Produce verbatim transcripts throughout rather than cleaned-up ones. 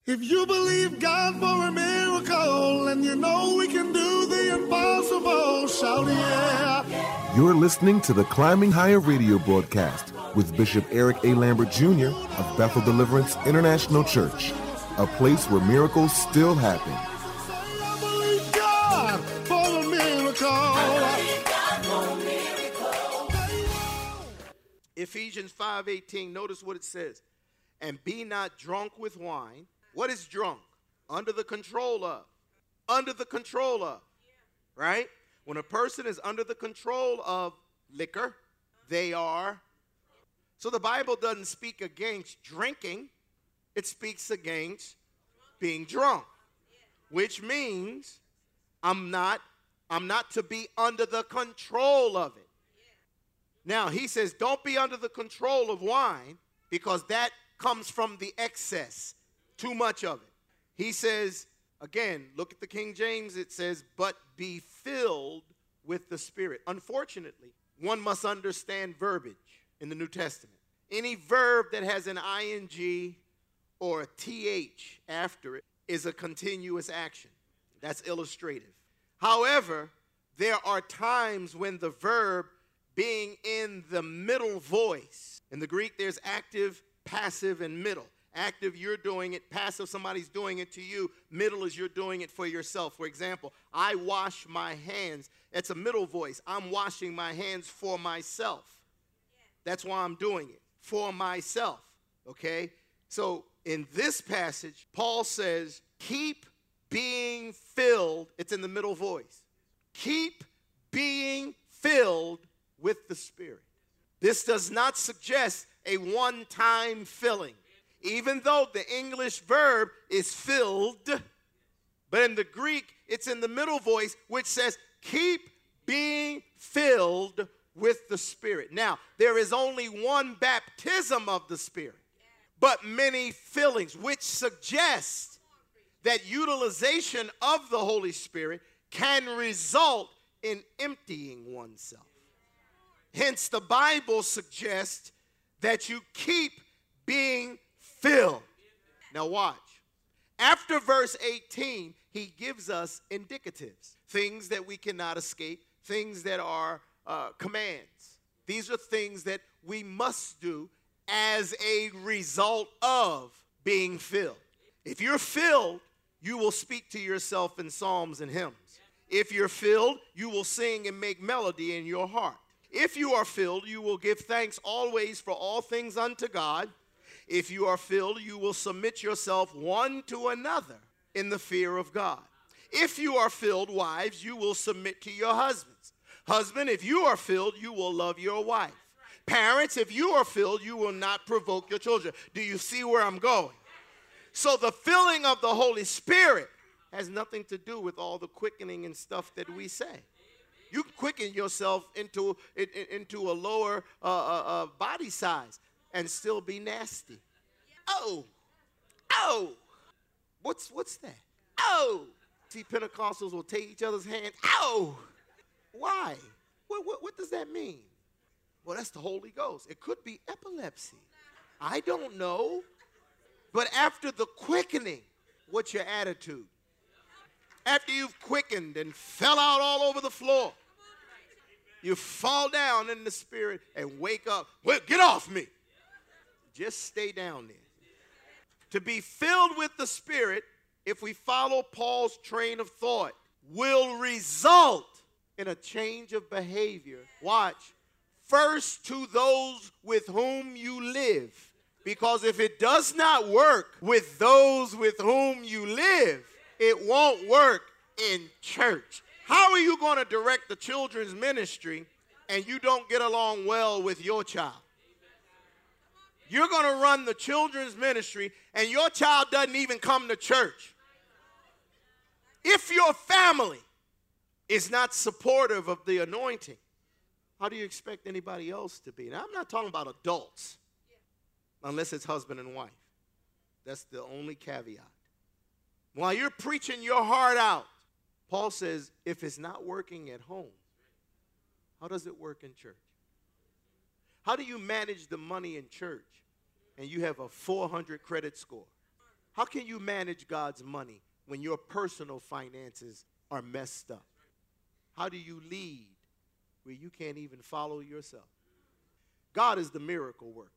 If you believe God for a miracle and you know we can do the impossible, shout yeah. You're listening to the Climbing Higher radio broadcast with Bishop Eric A. Lambert Junior of Bethel Deliverance International Church, a place where miracles still happen. I believe God for a miracle. Ephesians five eighteen, notice what it says. And be not drunk with wine. What is drunk? Under the control of. Under the control of. Right? When a person is under the control of liquor, they are. So the Bible doesn't speak against drinking. It speaks against being drunk. Which means I'm not, I'm not to be under the control of it. Now, he says, don't be under the control of wine, because that comes from the excess, too much of it. He says, again, look at the King James, it says, but be filled with the Spirit. Unfortunately, one must understand verbiage in the New Testament. Any verb that has an ing or a th after it is a continuous action. That's illustrative. However, there are times when the verb being in the middle voice. In the Greek, there's active, passive, and middle. Active, you're doing it. Passive, somebody's doing it to you. Middle is you're doing it for yourself. For example, I wash my hands. It's a middle voice. I'm washing my hands for myself. That's why I'm doing it, for myself. Okay? So in this passage, Paul says, keep being filled. It's in the middle voice. Keep being filled with the Spirit. This does not suggest a one-time filling, even though the English verb is filled, but in the Greek, it's in the middle voice, which says, keep being filled with the Spirit. Now, there is only one baptism of the Spirit, but many fillings, which suggest that utilization of the Holy Spirit can result in emptying oneself. Hence, the Bible suggests that you keep being filled. Now watch. After verse eighteen, he gives us indicatives, things that we cannot escape, things that are uh, commands. These are things that we must do as a result of being filled. If you're filled, you will speak to yourself in psalms and hymns. If you're filled, you will sing and make melody in your heart. If you are filled, you will give thanks always for all things unto God. If you are filled, you will submit yourself one to another in the fear of God. If you are filled, wives, you will submit to your husbands. Husband, if you are filled, you will love your wife. Parents, if you are filled, you will not provoke your children. Do you see where I'm going? So the filling of the Holy Spirit has nothing to do with all the quickening and stuff that we say. You can quicken yourself into, into a lower uh, uh, uh, body size and still be nasty. Oh, oh, what's, what's that? Oh, see, Pentecostals will take each other's hands. Oh, why? What, what, what does that mean? Well, that's the Holy Ghost. It could be epilepsy. I don't know. But after the quickening, what's your attitude? After you've quickened and fell out all over the floor, you fall down in the Spirit and wake up. Well, get off me. Just stay down there. To be filled with the Spirit, if we follow Paul's train of thought, will result in a change of behavior. Watch. First to those with whom you live. Because if it does not work with those with whom you live, it won't work in church. How are you going to direct the children's ministry and you don't get along well with your child? You're going to run the children's ministry and your child doesn't even come to church. If your family is not supportive of the anointing, how do you expect anybody else to be? Now, I'm not talking about adults, unless it's husband and wife. That's the only caveat. While you're preaching your heart out, Paul says, if it's not working at home, how does it work in church? How do you manage the money in church and you have a four hundred credit score? How can you manage God's money when your personal finances are messed up? How do you lead where you can't even follow yourself? God is the miracle worker.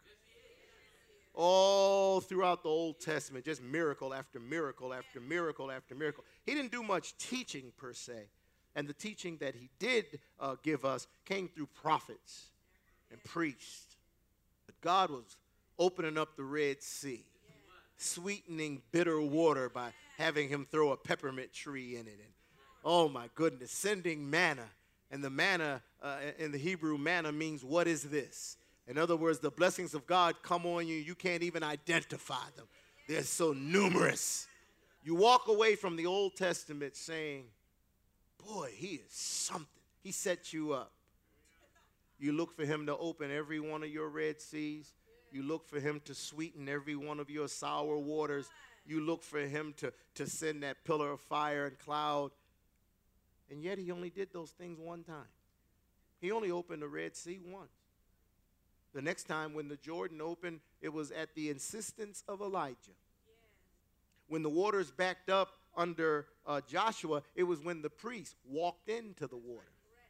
All throughout the Old Testament, just miracle after miracle after miracle after miracle. He didn't do much teaching per se. And the teaching that he did uh, give us came through prophets and priests. But God was opening up the Red Sea, sweetening bitter water by having him throw a peppermint tree in it. And oh my goodness, sending manna. And the manna uh, in the Hebrew, manna means what is this? In other words, the blessings of God come on you. You can't even identify them. They're so numerous. You walk away from the Old Testament saying, boy, he is something. He set you up. You look for him to open every one of your Red Seas. You look for him to sweeten every one of your sour waters. You look for him to, to send that pillar of fire and cloud. And yet he only did those things one time. He only opened the Red Sea once. The next time when the Jordan opened, it was at the insistence of Elijah. When the waters backed up under uh, Joshua, it was when the priest walked into the water.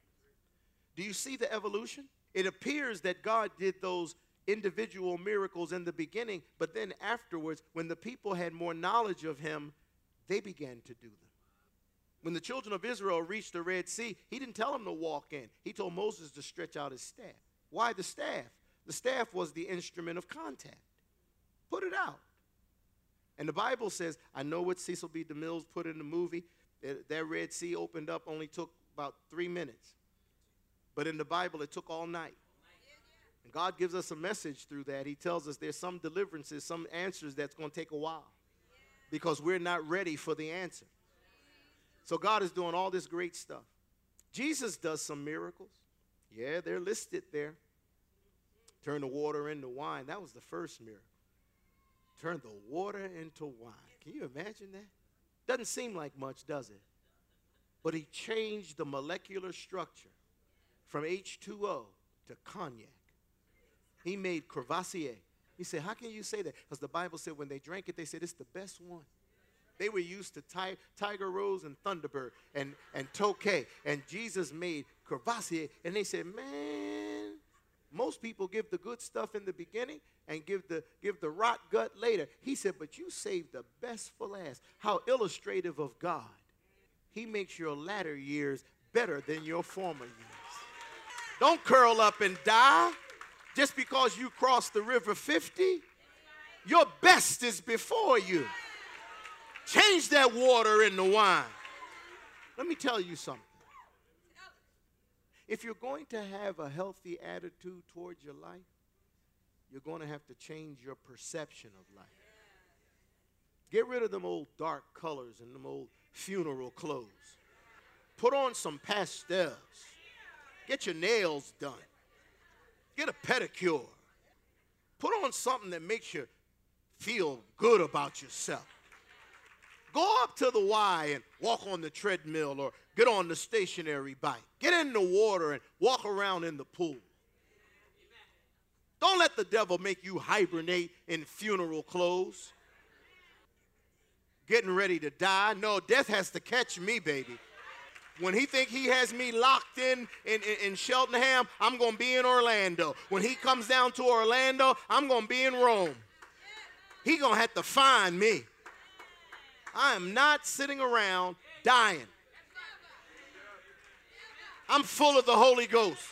Do you see the evolution? It appears that God did those individual miracles in the beginning, but then afterwards, when the people had more knowledge of him, they began to do them. When the children of Israel reached the Red Sea, he didn't tell them to walk in. He told Moses to stretch out his staff. Why the staff? The staff was the instrument of contact. Put it out. And the Bible says, I know what Cecil B. DeMille's put in the movie, that, that Red Sea opened up only took about three minutes. But in the Bible, it took all night. And God gives us a message through that. He tells us there's some deliverances, some answers that's going to take a while because we're not ready for the answer. So God is doing all this great stuff. Jesus does some miracles. Yeah, they're listed there. Turn the water into wine. That was the first miracle. Turn the water into wine. Can you imagine that? Doesn't seem like much, does it? But he changed the molecular structure from H two O to cognac. He made Courvoisier. He said, how can you say that? Because the Bible said when they drank it, they said it's the best one. They were used to ti- Tiger Rose and Thunderbird and, and Tokay. And Jesus made Courvoisier. And they said, man, most people give the good stuff in the beginning and give the, give the rot gut later. He said, but you saved the best for last. How illustrative of God. He makes your latter years better than your former years. Don't curl up and die just because you crossed the river fifty. Your best is before you. Change that water into wine. Let me tell you something. If you're going to have a healthy attitude towards your life, you're going to have to change your perception of life. Get rid of them old dark colors and them old funeral clothes. Put on some pastels. Get your nails done. Get a pedicure. Put on something that makes you feel good about yourself. Go up to the Y and walk on the treadmill or get on the stationary bike. Get in the water and walk around in the pool. Don't let the devil make you hibernate in funeral clothes. Getting ready to die. No, death has to catch me, baby. When he think he has me locked in in, in, in Cheltenham, I'm going to be in Orlando. When he comes down to Orlando, I'm going to be in Rome. He going to have to find me. I am not sitting around dying. I'm full of the Holy Ghost.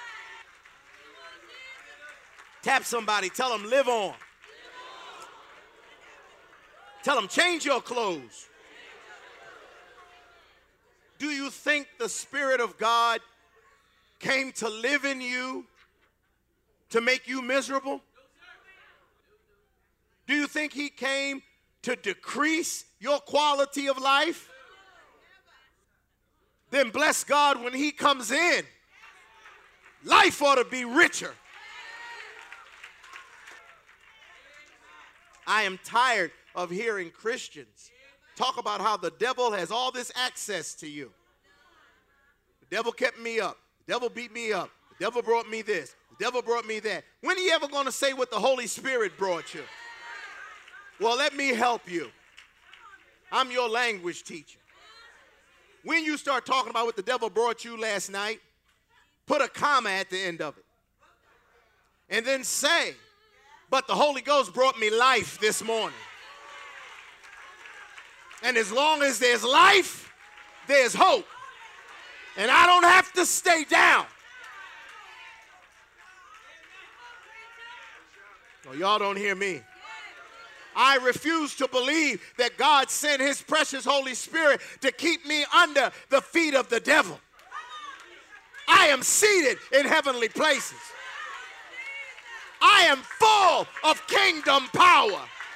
Tap somebody. Tell them, live on. Tell them, change your clothes. Do you think the Spirit of God came to live in you to make you miserable? Do you think he came to decrease your quality of life? Then bless God when he comes in. Life ought to be richer. I am tired of hearing Christians talk about how the devil has all this access to you. The devil kept me up. The devil beat me up. The devil brought me this. The devil brought me that. When are you ever going to say what the Holy Spirit brought you? Well, let me help you. I'm your language teacher. When you start talking about what the devil brought you last night, put a comma at the end of it. And then say, but the Holy Ghost brought me life this morning. And as long as there's life, there's hope. And I don't have to stay down. Oh, y'all don't hear me. I refuse to believe that God sent his precious Holy Spirit to keep me under the feet of the devil. I am seated in heavenly places. I am full of kingdom power.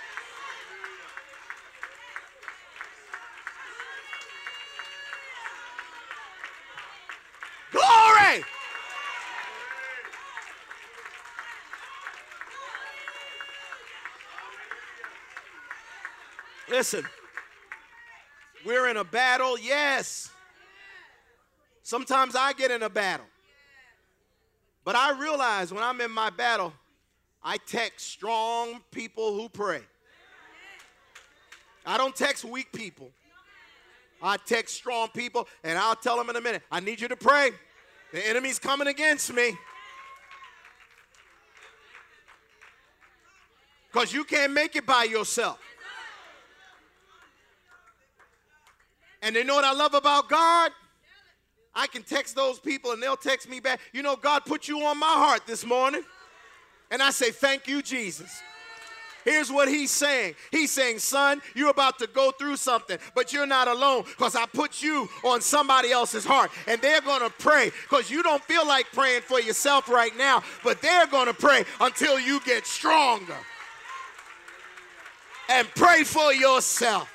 Glory! Listen, we're in a battle, yes. Sometimes I get in a battle. But I realize when I'm in my battle, I text strong people who pray. I don't text weak people. I text strong people, and I'll tell them in a minute, I need you to pray. The enemy's coming against me. Because you can't make it by yourself. And you know what I love about God? I can text those people and they'll text me back. You know, God put you on my heart this morning. And I say, thank you, Jesus. Here's what he's saying. He's saying, son, you're about to go through something, but you're not alone because I put you on somebody else's heart. And they're going to pray because you don't feel like praying for yourself right now, but they're going to pray until you get stronger. And pray for yourself.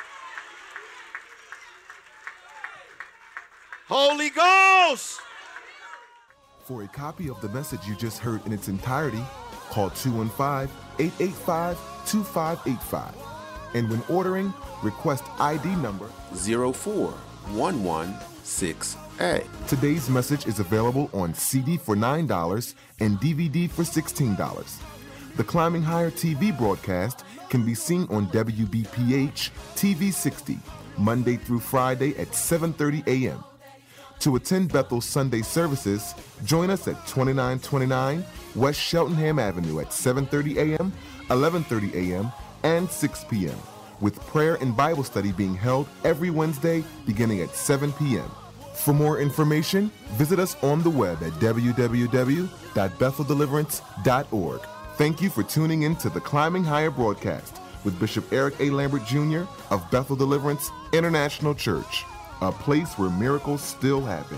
Holy Ghost! For a copy of the message you just heard in its entirety, call two one five, eight eight five, two five eight five. And when ordering, request I D number zero four one one six A. Today's message is available on C D for nine dollars and D V D for sixteen dollars. The Climbing Higher T V broadcast can be seen on W B P H T V sixty, Monday through Friday at seven thirty a.m. To attend Bethel's Sunday services, join us at twenty-nine twenty-nine West Cheltenham Avenue at seven thirty a.m., eleven thirty a.m., and six p.m., with prayer and Bible study being held every Wednesday beginning at seven p.m. For more information, visit us on the web at w w w dot bethel deliverance dot org. Thank you for tuning in to the Climbing Higher broadcast with Bishop Eric A. Lambert Junior of Bethel Deliverance International Church, a place where miracles still happen.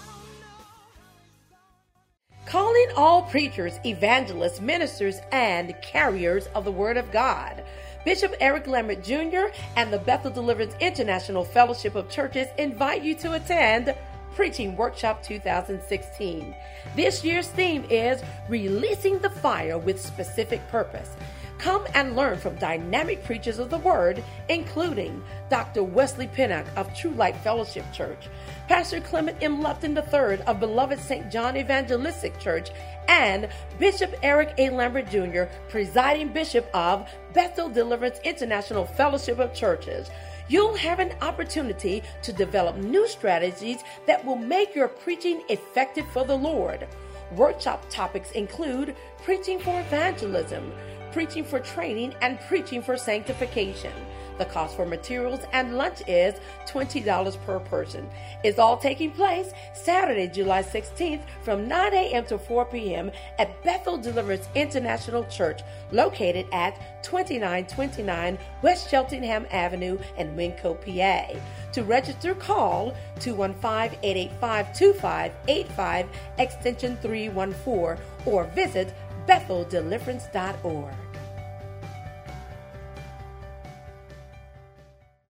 Calling all preachers, evangelists, ministers, and carriers of the Word of God. Bishop Eric Lambert Junior and the Bethel Deliverance International Fellowship of Churches invite you to attend Preaching Workshop two thousand sixteen. This year's theme is Releasing the Fire with Specific Purpose. Come and learn from dynamic preachers of the Word, including Doctor Wesley Pinnock of True Light Fellowship Church, Pastor Clement M. Lupton the third of Beloved Saint John Evangelistic Church, and Bishop Eric A. Lambert Junior, presiding bishop of Bethel Deliverance International Fellowship of Churches. You'll have an opportunity to develop new strategies that will make your preaching effective for the Lord. Workshop topics include preaching for evangelism, preaching for training, and preaching for sanctification. The cost for materials and lunch is twenty dollars per person. It's all taking place Saturday, July sixteenth from nine a.m. to four p.m. at Bethel Deliverance International Church, located at twenty-nine twenty-nine West Cheltenham Avenue in Wyncote, P A. To register, call two one five, eight eight five, two five eight five, extension three one four, or visit bethel deliverance dot org.